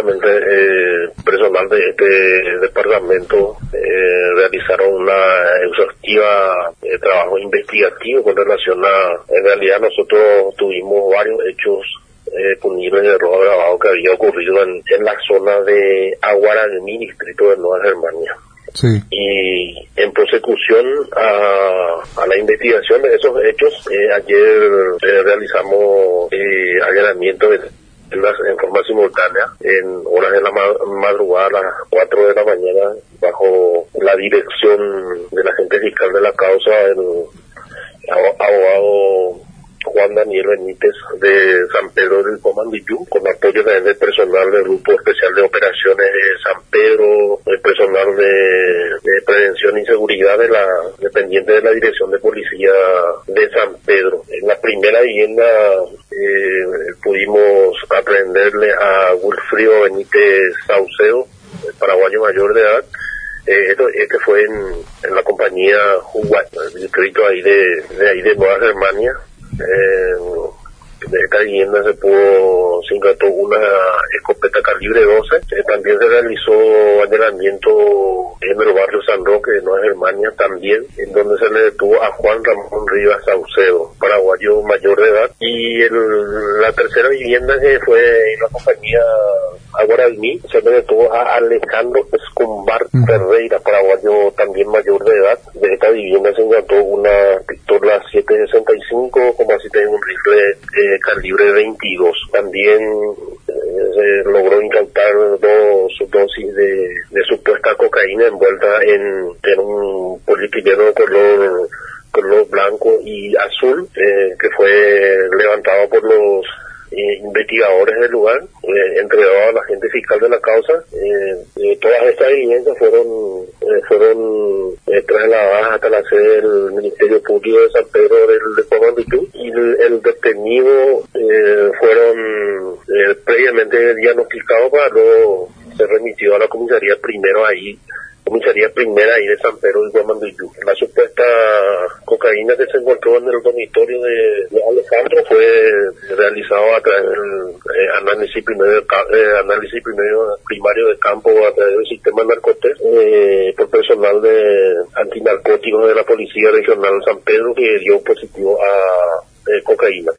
justamente personal de este departamento realizaron una exhaustiva trabajo investigativo con relación a, en realidad nosotros tuvimos varios hechos punibles de robo agravado que había ocurrido en la zona de Aguaralmí, distrito de Nueva Germania. Sí. Y en prosecución a la investigación de esos hechos, ayer realizamos allanamientos en forma simultánea en horas de la madrugada a las 4 de la mañana bajo la dirección del agente fiscal de la causa, el abogado Juan Daniel Benítez de San Pedro del Comandillú, con apoyo del personal del Grupo Especial de Operaciones de San Pedro, el personal de Prevención y Seguridad dependiente de la Dirección de Policía de San Pedro. En la primera vivienda pudimos aprenderle a Wilfrido Benítez Saucedo, paraguayo mayor de edad. Este fue en la compañía Huguay, el distrito ahí de Nueva Germania. De esta vivienda se incautó una escopeta calibre 12. También se realizó allanamiento en el barrio San Roque de Nueva Germania también, en donde se le detuvo a Juan Ramón Rivas Saucedo, paraguayo mayor de edad. Y la tercera vivienda que fue en la compañía Aguaralmí, se le detuvo a Alejandro Escombar Ferreira, paraguayo también mayor de edad. De esta vivienda se incautó una pistola 7.65, como así tiene un rifle calibre 22. También se logró incautar 2 dosis de supuesta cocaína envuelta en un polietileno de color blanco y azul, que fue levantado por los investigadores del lugar, entregado a la agente fiscal de la causa. Todas estas evidencias fueron trasladadas hasta la sede del Ministerio Público de San Pedro del Comandillú, y el detenido fueron previamente diagnosticados para luego ser remitido a la comisaría primera ahí de San Pedro del Comandillú. La supuesta cocaína que se encontró en el dormitorio de Alejandro fue realizado a través del análisis primario de campo a través del sistema Narcotest por personal de antinarcóticos de la Policía Regional San Pedro, que dio positivo a cocaína.